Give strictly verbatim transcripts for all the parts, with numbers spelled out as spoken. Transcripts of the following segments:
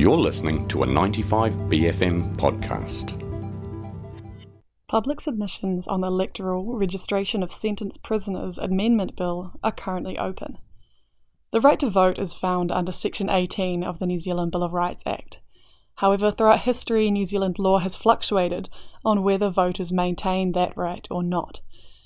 You're listening to a ninety-five B F M podcast. Public submissions on the Electoral Registration of Sentenced Prisoners Amendment Bill are currently open. The right to vote is found under Section eighteen of the New Zealand Bill of Rights Act. However, throughout history, New Zealand law has fluctuated on whether voters maintain that right or not.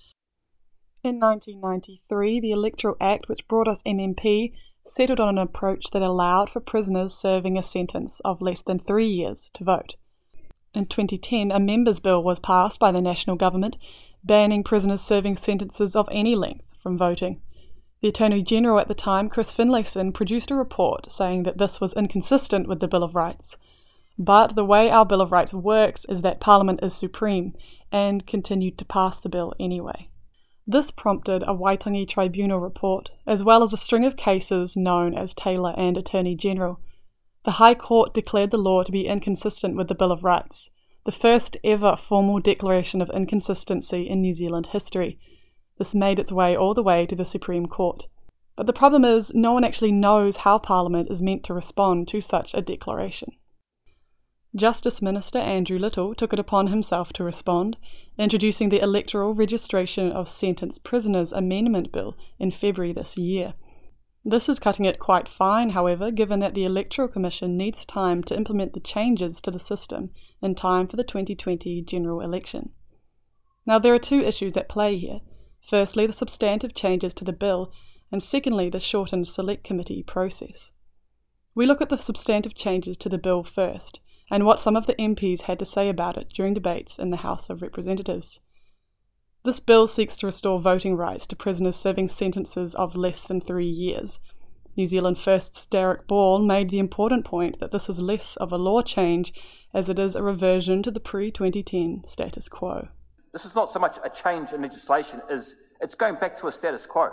In nineteen ninety-three, the Electoral Act, which brought us M M P, settled on an approach that allowed for prisoners serving a sentence of less than three years to vote. In twenty ten, a members' bill was passed by the national government, banning prisoners serving sentences of any length from voting. The Attorney General at the time, Chris Finlayson, produced a report saying that this was inconsistent with the Bill of Rights. But the way our Bill of Rights works is that Parliament is supreme, and continued to pass the bill anyway. This prompted a Waitangi Tribunal report, as well as a string of cases known as Taylor and Attorney General. The High Court declared the law to be inconsistent with the Bill of Rights, the first ever formal declaration of inconsistency in New Zealand history. This made its way all the way to the Supreme Court. But the problem is, no one actually knows how Parliament is meant to respond to such a declaration. Justice Minister Andrew Little took it upon himself to respond, introducing the Electoral Registration of Sentenced Prisoners Amendment Bill in February this year. This is cutting it quite fine, however, given that the Electoral Commission needs time to implement the changes to the system in time for the twenty twenty general election. Now, there are two issues at play here. Firstly, the substantive changes to the bill, and secondly, the shortened Select Committee process. We look at the substantive changes to the bill first, and what some of the M Ps had to say about it during debates in the House of Representatives. This bill seeks to restore voting rights to prisoners serving sentences of less than three years. New Zealand First's Derek Ball made the important point that this is less of a law change as it is a reversion to the pre twenty ten status quo. This is not so much a change in legislation as it's going back to a status quo.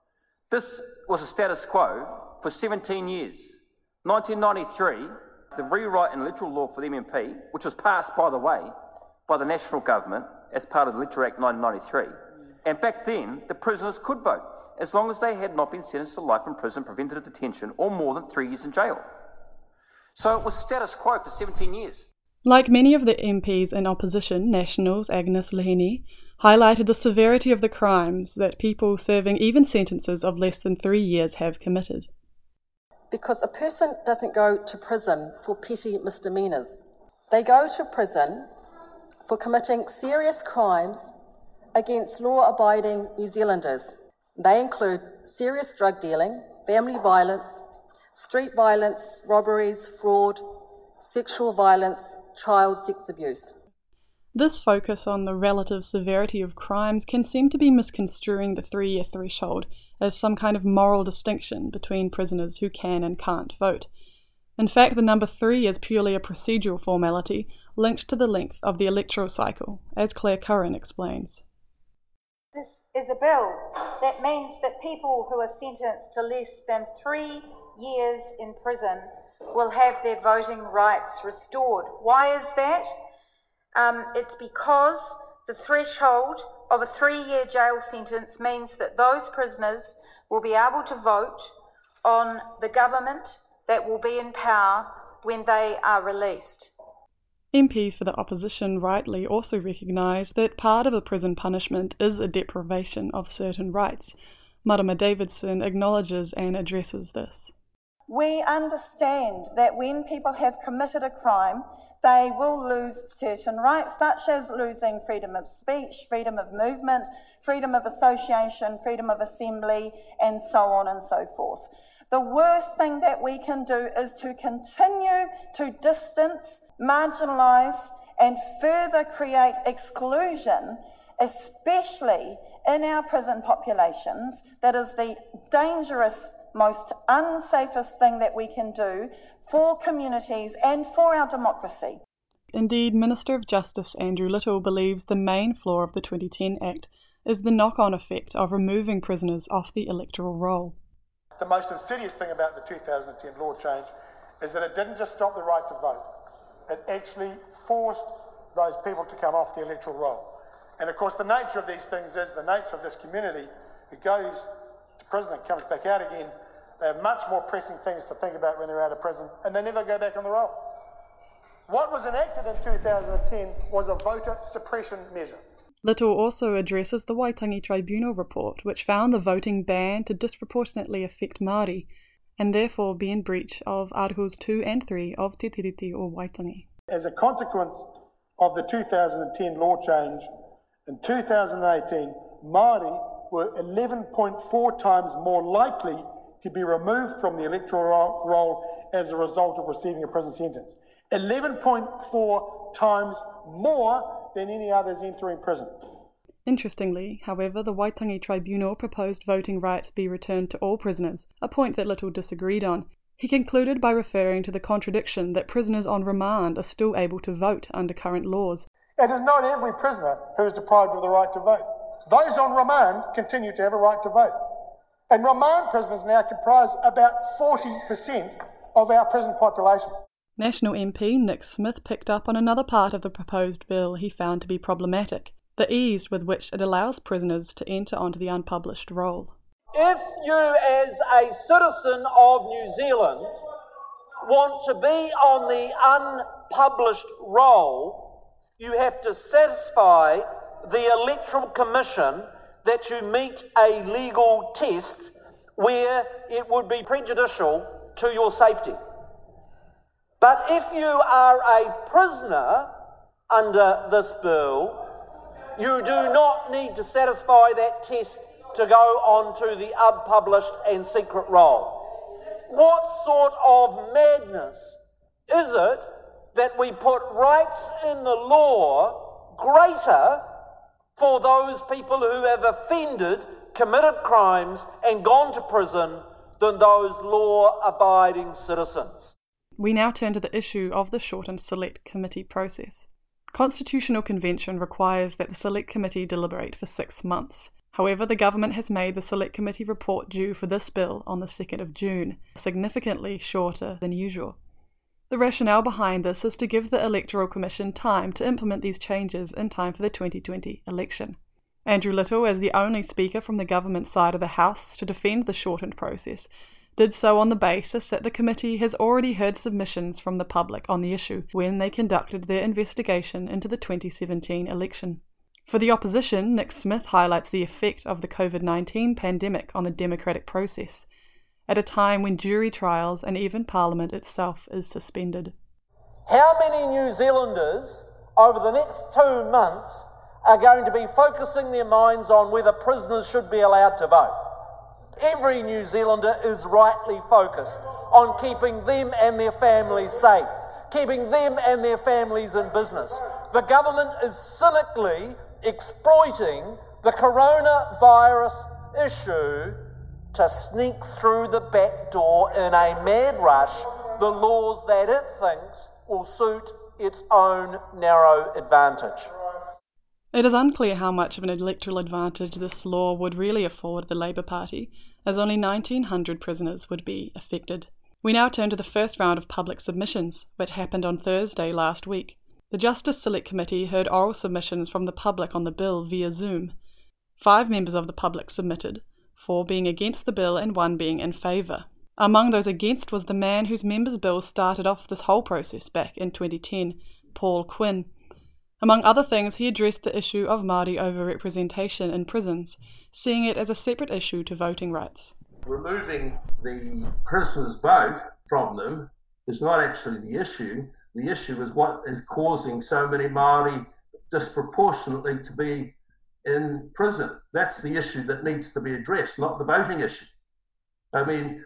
This was a status quo for seventeen years. nineteen ninety-three, the rewrite in electoral law for the M M P, which was passed, by the way, by the national government as part of the Electoral Act nineteen ninety-three. And back then, the prisoners could vote, as long as they had not been sentenced to life in prison, preventive detention, or more than three years in jail. So it was status quo for seventeen years. Like many of the M Ps in opposition, Nationals Agnes Leheni highlighted the severity of the crimes that people serving even sentences of less than three years have committed. Because a person doesn't go to prison for petty misdemeanours. They go to prison for committing serious crimes against law-abiding New Zealanders. They include serious drug dealing, family violence, street violence, robberies, fraud, sexual violence, child sex abuse. This focus on the relative severity of crimes can seem to be misconstruing the three-year threshold as some kind of moral distinction between prisoners who can and can't vote. In fact, the number three is purely a procedural formality linked to the length of the electoral cycle, as Claire Curran explains. This is a bill that means that people who are sentenced to less than three years in prison will have their voting rights restored. Why is that? Um, it's because the threshold of a three-year jail sentence means that those prisoners will be able to vote on the government that will be in power when they are released. M Ps for the opposition rightly also recognise that part of the prison punishment is a deprivation of certain rights. Marama Davidson acknowledges and addresses this. We understand that when people have committed a crime, they will lose certain rights, such as losing freedom of speech, freedom of movement, freedom of association, freedom of assembly, and so on and so forth. The worst thing that we can do is to continue to distance, marginalise, and further create exclusion, especially in our prison populations. That is the dangerous, most unsafest thing that we can do for communities and for our democracy. Indeed, Minister of Justice Andrew Little believes the main flaw of the twenty ten Act is the knock-on effect of removing prisoners off the electoral roll. The most insidious thing about the two thousand ten law change is that it didn't just stop the right to vote. It actually forced those people to come off the electoral roll. And of course, the nature of these things is the nature of this community who goes to prison and comes back out again They have much more pressing things to think about when they're out of prison, and they never go back on the roll. What was enacted in two thousand ten was a voter suppression measure. Little also addresses the Waitangi Tribunal report, which found the voting ban to disproportionately affect Māori, and therefore be in breach of Articles two and three of Te Tiriti o Waitangi. As a consequence of the two thousand ten law change, in two thousand eighteen, Māori were eleven point four times more likely to be removed from the electoral roll as a result of receiving a prison sentence. eleven point four times more than any others entering prison. Interestingly, however, the Waitangi Tribunal proposed voting rights be returned to all prisoners, a point that Little disagreed on. He concluded by referring to the contradiction that prisoners on remand are still able to vote under current laws. It is not every prisoner who is deprived of the right to vote. Those on remand continue to have a right to vote. And remand prisoners now comprise about forty percent of our prison population. National M P Nick Smith picked up on another part of the proposed bill he found to be problematic, the ease with which it allows prisoners to enter onto the unpublished roll. If you, as a citizen of New Zealand, want to be on the unpublished roll, you have to satisfy the Electoral Commission that you meet a legal test where it would be prejudicial to your safety. But if you are a prisoner under this bill, you do not need to satisfy that test to go on to the unpublished and secret roll. What sort of madness is it that we put rights in the law greater for those people who have offended, committed crimes and gone to prison than those law-abiding citizens? We now turn to the issue of the shortened Select Committee process. Constitutional Convention requires that the Select Committee deliberate for six months. However, the government has made the Select Committee report due for this bill on the second of June, significantly shorter than usual. The rationale behind this is to give the Electoral Commission time to implement these changes in time for the twenty twenty election. Andrew Little, as the only speaker from the government side of the House to defend the shortened process, did so on the basis that the committee has already heard submissions from the public on the issue when they conducted their investigation into the twenty seventeen election. For the opposition, Nick Smith highlights the effect of the COVID nineteen pandemic on the democratic process, at a time when jury trials and even Parliament itself is suspended. How many New Zealanders over the next two months are going to be focusing their minds on whether prisoners should be allowed to vote? Every New Zealander is rightly focused on keeping them and their families safe, keeping them and their families in business. The government is cynically exploiting the coronavirus issue to sneak through the back door in a mad rush the laws that it thinks will suit its own narrow advantage. It is unclear how much of an electoral advantage this law would really afford the Labour Party, as only nineteen hundred prisoners would be affected. We now turn to the first round of public submissions, which happened on Thursday last week. The Justice Select Committee heard oral submissions from the public on the bill via Zoom. Five members of the public submitted, four being against the bill and one being in favour. Among those against was the man whose members' bill started off this whole process back in twenty ten, Paul Quinn. Among other things, he addressed the issue of Māori overrepresentation in prisons, seeing it as a separate issue to voting rights. Removing the prisoners' vote from them is not actually the issue. The issue is what is causing so many Māori disproportionately to be in prison. That's the issue that needs to be addressed, not the voting issue. I mean,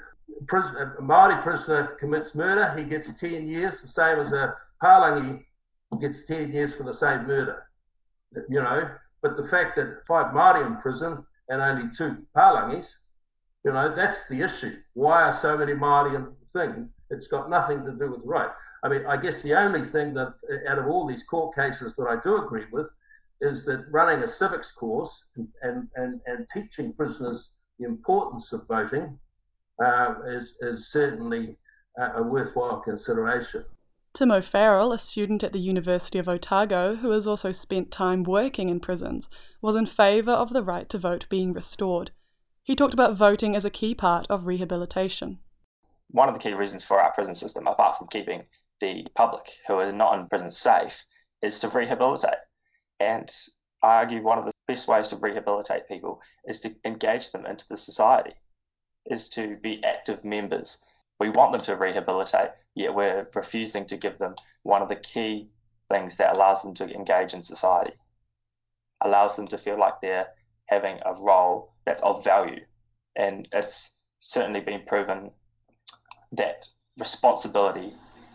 a Māori prisoner commits murder, he gets ten years, the same as a Pālangi gets ten years for the same murder, you know. But the fact that five Māori in prison and only two Pālangis, you know, that's the issue. Why are so many Māori in the thing? It's got nothing to do with right. I mean, I guess the only thing that, out of all these court cases that I do agree with, is that running a civics course and, and, and teaching prisoners the importance of voting uh, is, is certainly a, a worthwhile consideration. Tim O'Farrell, a student at the University of Otago who has also spent time working in prisons, was in favour of the right to vote being restored. He talked about voting as a key part of rehabilitation. One of the key reasons for our prison system, apart from keeping the public who are not in prison safe, is to rehabilitate. And I argue one of the best ways to rehabilitate people is to engage them into the society, is to be active members. We want them to rehabilitate, yet we're refusing to give them one of the key things that allows them to engage in society, allows them to feel like they're having a role that's of value. And it's certainly been proven that responsibility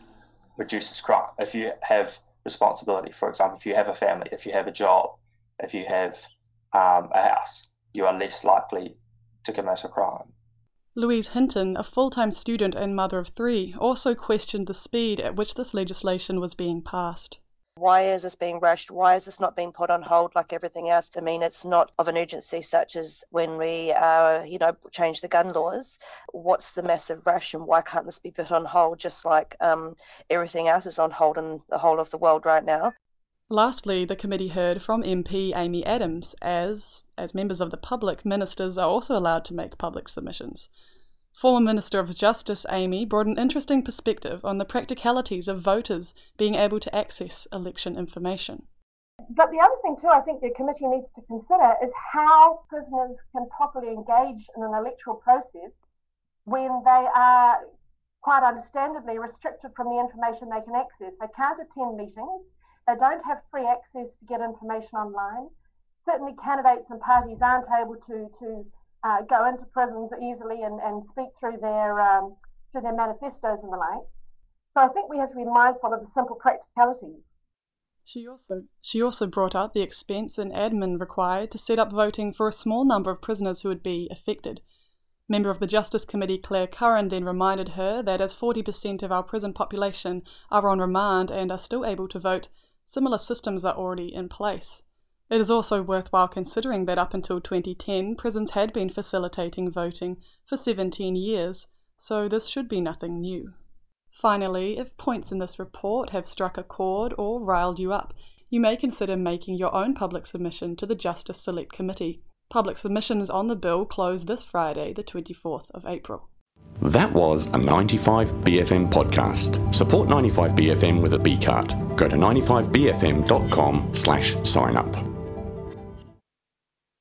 reduces crime. If you have responsibility, for example, if you have a family, if you have a job, if you have um, a house, you are less likely to commit a crime. Louise Hinton, a full-time student and mother of three, also questioned the speed at which this legislation was being passed. Why is this being rushed? Why is this not being put on hold like everything else? I mean, it's not of an urgency such as when we, uh, you know, change the gun laws. What's the massive rush, and why can't this be put on hold just like um, everything else is on hold in the whole of the world right now? Lastly, the committee heard from M P Amy Adams, as, as members of the public, ministers are also allowed to make public submissions. Former Minister of Justice Amy brought an interesting perspective on the practicalities of voters being able to access election information. But the other thing too I think the committee needs to consider is how prisoners can properly engage in an electoral process when they are quite understandably restricted from the information they can access. They can't attend meetings, they don't have free access to get information online. Certainly candidates and parties aren't able to, to Uh, go into prisons easily and, and speak through their um, through their manifestos and the like. So I think we have to be mindful of the simple practicalities. She also she also brought up the expense and admin required to set up voting for a small number of prisoners who would be affected. Member of the Justice Committee Claire Curran then reminded her that as forty percent of our prison population are on remand and are still able to vote, similar systems are already in place. It is also worthwhile considering that up until twenty ten, prisons had been facilitating voting for seventeen years, so this should be nothing new. Finally, if points in this report have struck a chord or riled you up, you may consider making your own public submission to the Justice Select Committee. Public submissions on the bill close this Friday, the twenty-fourth of April. That was a ninety-five B F M podcast. Support ninety-five B F M with a B card. Go to ninety-five B F M dot com slash sign up.